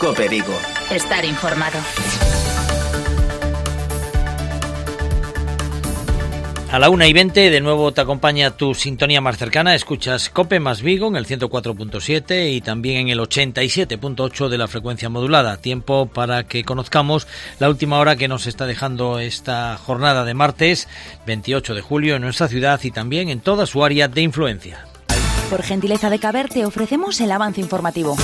COPE Vigo. Estar informado. A la 1:20 de nuevo te acompaña tu sintonía más cercana. Escuchas COPE más Vigo en el 104.7 y también en el 87.8 de la frecuencia modulada. Tiempo para que conozcamos la última hora que nos está dejando esta jornada de martes 28 de julio en nuestra ciudad y también en toda su área de influencia. Por gentileza de Caber te ofrecemos el avance informativo.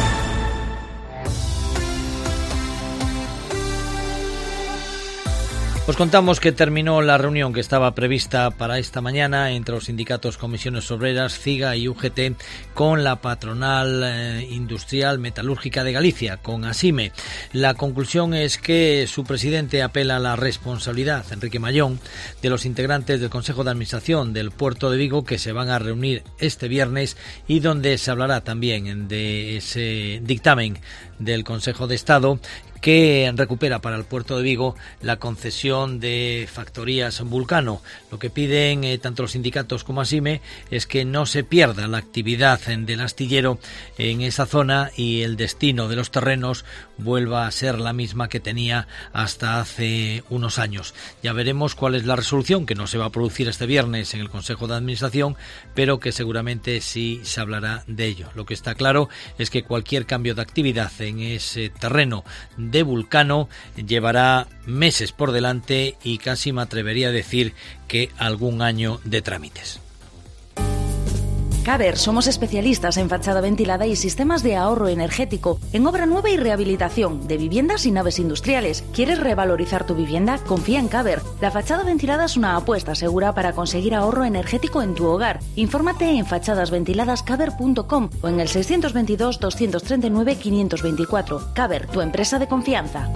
Os contamos que terminó la reunión que estaba prevista para esta mañana entre los sindicatos Comisiones Obreras, CIGA y UGT con la patronal industrial metalúrgica de Galicia, con ASIME. La conclusión es que su presidente apela a la responsabilidad, Enrique Mallón, de los integrantes del Consejo de Administración del Puerto de Vigo que se van a reunir este viernes y donde se hablará también de ese dictamen del Consejo de Estado que recupera para el Puerto de Vigo la concesión de factorías Vulcano. Lo que piden tanto los sindicatos como ASIME es que no se pierda la actividad del astillero en esa zona y el destino de los terrenos vuelva a ser la misma que tenía hasta hace unos años. Ya veremos cuál es la resolución, que no se va a producir este viernes en el Consejo de Administración, pero que seguramente sí se hablará de ello. Lo que está claro es que cualquier cambio de actividad en ese terreno de Vulcano llevará meses por delante y casi me atrevería a decir que algún año de trámites. Caber, somos especialistas en fachada ventilada y sistemas de ahorro energético, en obra nueva y rehabilitación de viviendas y naves industriales. ¿Quieres revalorizar tu vivienda? Confía en Caber. La fachada ventilada es una apuesta segura para conseguir ahorro energético en tu hogar. Infórmate en fachadasventiladascaber.com o en el 622 239 524. Caber, tu empresa de confianza.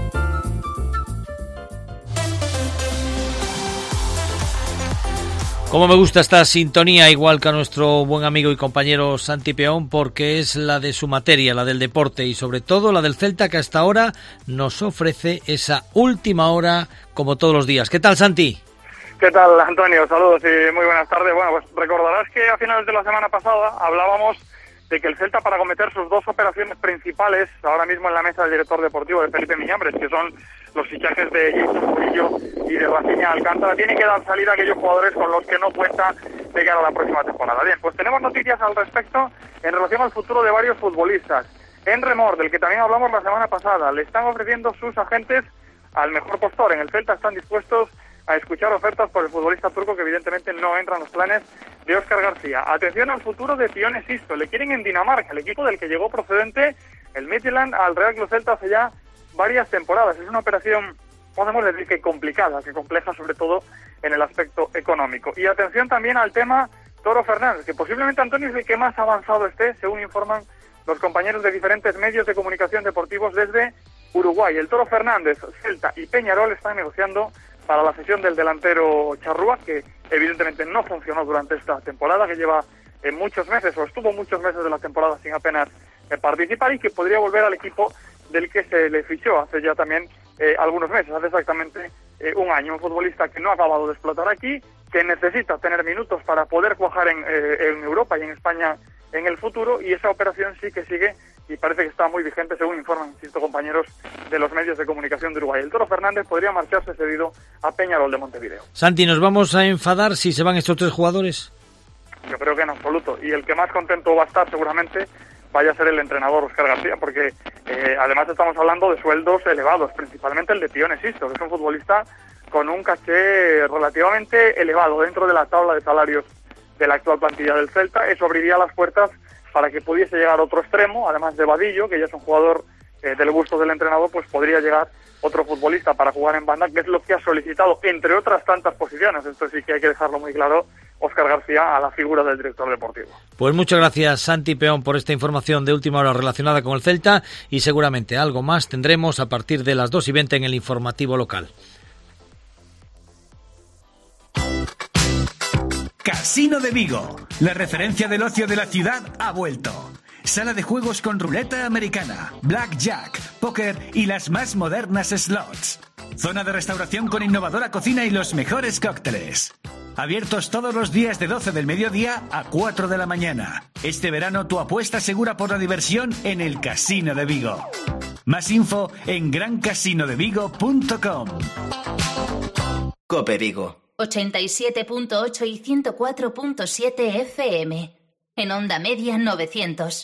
Como me gusta esta sintonía, igual que a nuestro buen amigo y compañero Santi Peón, porque es la de su materia, la del deporte y sobre todo la del Celta, que hasta ahora nos ofrece esa última hora como todos los días. ¿Qué tal, Santi? ¿Qué tal, Antonio? Saludos y muy buenas tardes. Bueno, pues recordarás que a finales de la semana pasada hablábamos de que el Celta, para cometer sus dos operaciones principales, ahora mismo en la mesa del director deportivo de Felipe Miñambres, que son los fichajes de Jason Murillo y de Rafinha Alcántara, tiene que dar salida a aquellos jugadores con los que no cuenta de cara a la próxima temporada. Bien, pues tenemos noticias al respecto en relación al futuro de varios futbolistas. En Remor, del que también hablamos la semana pasada, le están ofreciendo sus agentes al mejor postor. En el Celta están dispuestos a escuchar ofertas por el futbolista turco, que evidentemente no entra en los planes de Óscar García. Atención al futuro de Pione Sisto. Le quieren en Dinamarca, el equipo del que llegó procedente el Midtjylland al Real Club Celta hace ya varias temporadas. Es una operación, podemos decir que complicada, que compleja sobre todo en el aspecto económico. Y atención también al tema Toro Fernández, que posiblemente, Antonio, es el que más avanzado esté, según informan los compañeros de diferentes medios de comunicación deportivos desde Uruguay. El Toro Fernández, Celta y Peñarol están negociando para la cesión del delantero Charrúa, que evidentemente no funcionó durante esta temporada, que lleva muchos meses, o estuvo muchos meses de la temporada sin apenas participar, y que podría volver al equipo del que se le fichó hace ya también algunos meses, hace exactamente un año. Un futbolista que no ha acabado de explotar aquí, que necesita tener minutos para poder cuajar en Europa y en España en el futuro, y esa operación sí que sigue y parece que está muy vigente, según informan, insisto, compañeros de los medios de comunicación de Uruguay. El Toro Fernández podría marcharse cedido a Peñarol de Montevideo. Santi, ¿nos vamos a enfadar si se van estos tres jugadores? Yo creo que en absoluto, y el que más contento va a estar seguramente vaya a ser el entrenador Óscar García, porque además estamos hablando de sueldos elevados, principalmente el de Pione Sisto, que es un futbolista con un caché relativamente elevado dentro de la tabla de salarios de la actual plantilla del Celta. Eso abriría las puertas para que pudiese llegar otro extremo, además de Vadillo, que ya es un jugador del gusto del entrenador, pues podría llegar otro futbolista para jugar en banda, que es lo que ha solicitado, entre otras tantas posiciones. Esto sí que hay que dejarlo muy claro, Óscar García, a la figura del director deportivo. Pues muchas gracias, Santi Peón, por esta información de última hora relacionada con el Celta, y seguramente algo más tendremos a partir de las 2:20 en el informativo local. Casino de Vigo, la referencia del ocio de la ciudad, ha vuelto. Sala de juegos con ruleta americana, blackjack, póker y las más modernas slots. Zona de restauración con innovadora cocina y los mejores cócteles. Abiertos todos los días de 12 del mediodía a 4 de la mañana. Este verano tu apuesta segura por la diversión en el Casino de Vigo. Más info en grancasinodevigo.com. COPE Vigo 87.8 y 104.7 FM. En onda media 900.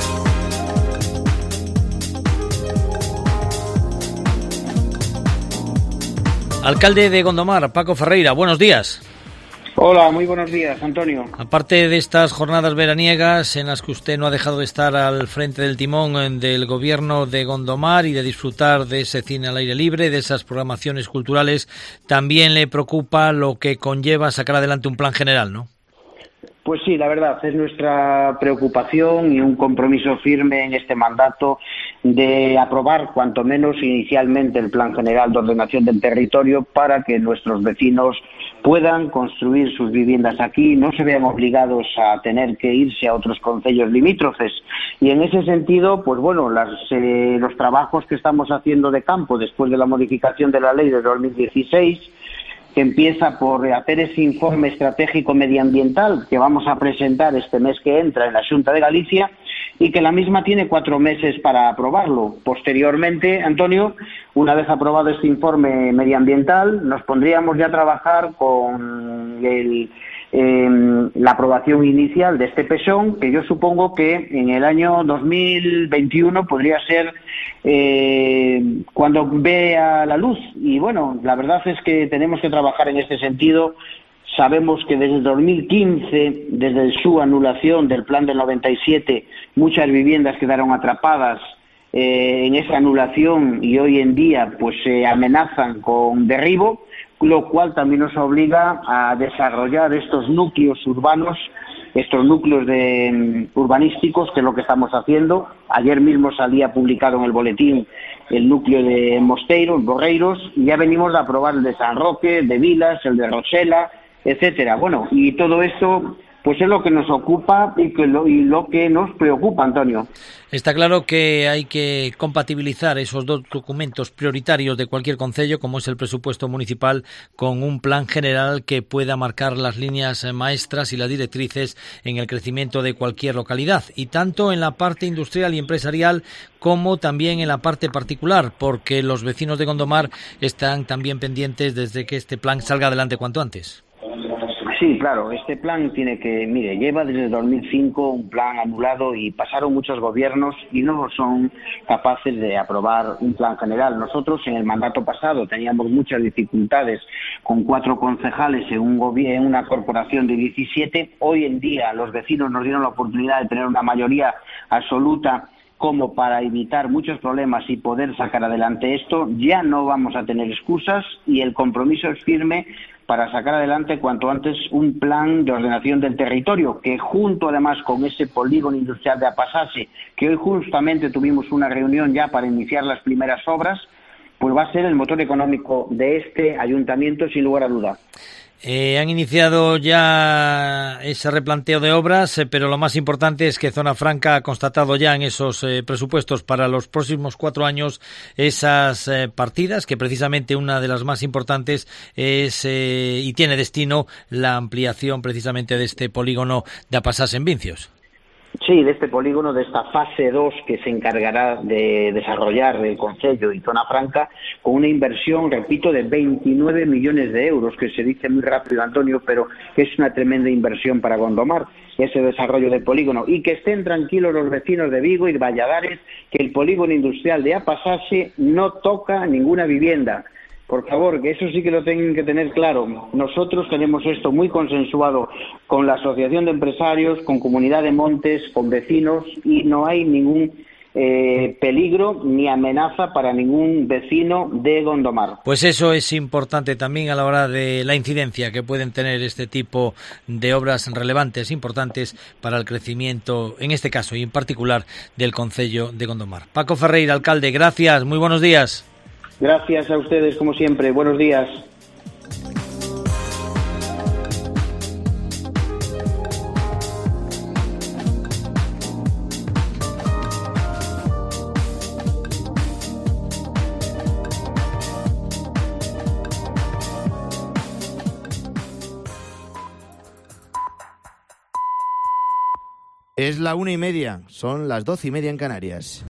Alcalde de Gondomar, Paco Ferreira, buenos días. Hola, muy buenos días, Antonio. Aparte de estas jornadas veraniegas en las que usted no ha dejado de estar al frente del timón del gobierno de Gondomar y de disfrutar de ese cine al aire libre, de esas programaciones culturales, también le preocupa lo que conlleva sacar adelante un plan general, ¿no? Pues sí, la verdad, es nuestra preocupación y un compromiso firme en este mandato de aprobar, cuanto menos inicialmente, el Plan General de Ordenación del Territorio para que nuestros vecinos puedan construir sus viviendas aquí, no se vean obligados a tener que irse a otros concellos limítrofes. Y en ese sentido, pues bueno, los trabajos que estamos haciendo de campo después de la modificación de la ley de 2016, que empieza por hacer ese informe estratégico medioambiental que vamos a presentar este mes que entra en la Xunta de Galicia y que la misma tiene 4 meses para aprobarlo. Posteriormente, Antonio, una vez aprobado este informe medioambiental, nos pondríamos ya a trabajar con la aprobación inicial de este PESON, que yo supongo que en el año 2021 podría ser cuando vea la luz. Y bueno, la verdad es que tenemos que trabajar en este sentido. Sabemos que desde 2015, desde su anulación del plan del 97, muchas viviendas quedaron atrapadas en esa anulación y hoy en día pues se amenazan con derribo, lo cual también nos obliga a desarrollar estos núcleos urbanos, estos núcleos urbanísticos, que es lo que estamos haciendo. Ayer mismo salía publicado en el boletín el núcleo de Mosteiro, en Borreiros, y ya venimos de aprobar el de San Roque, el de Vilas, el de Rosela, etcétera. Bueno, y todo esto pues es lo que nos ocupa y lo que nos preocupa, Antonio. Está claro que hay que compatibilizar esos dos documentos prioritarios de cualquier concello, como es el presupuesto municipal, con un plan general que pueda marcar las líneas maestras y las directrices en el crecimiento de cualquier localidad, y tanto en la parte industrial y empresarial como también en la parte particular, porque los vecinos de Gondomar están también pendientes desde que este plan salga adelante cuanto antes. Sí, claro, este plan lleva desde 2005 un plan anulado y pasaron muchos gobiernos y no son capaces de aprobar un plan general. Nosotros en el mandato pasado teníamos muchas dificultades con 4 concejales en una corporación de 17. Hoy en día los vecinos nos dieron la oportunidad de tener una mayoría absoluta como para evitar muchos problemas y poder sacar adelante esto. Ya no vamos a tener excusas y el compromiso es firme para sacar adelante cuanto antes un plan de ordenación del territorio, que junto además con ese polígono industrial de Apasase, que hoy justamente tuvimos una reunión ya para iniciar las primeras obras, pues va a ser el motor económico de este ayuntamiento sin lugar a duda. Han iniciado ya ese replanteo de obras, pero lo más importante es que Zona Franca ha constatado ya en esos presupuestos para los próximos 4 años esas partidas, que precisamente una de las más importantes es y tiene destino la ampliación precisamente de este polígono de Apasás en Vincios. Sí, de este polígono, de esta fase 2 que se encargará de desarrollar el Concello y Zona Franca, con una inversión, repito, de 29 millones de euros, que se dice muy rápido, Antonio, pero que es una tremenda inversión para Gondomar, ese desarrollo del polígono. Y que estén tranquilos los vecinos de Vigo y de Valladares, que el polígono industrial de Apasase no toca ninguna vivienda. Por favor, que eso sí que lo tienen que tener claro. Nosotros tenemos esto muy consensuado con la Asociación de Empresarios, con Comunidad de Montes, con vecinos, y no hay ningún peligro ni amenaza para ningún vecino de Gondomar. Pues eso es importante también a la hora de la incidencia que pueden tener este tipo de obras relevantes, importantes para el crecimiento, en este caso y en particular, del concello de Gondomar. Paco Ferreira, alcalde, gracias, muy buenos días. Gracias a ustedes, como siempre. Buenos días. Es la 1:30, son las 12:30 en Canarias.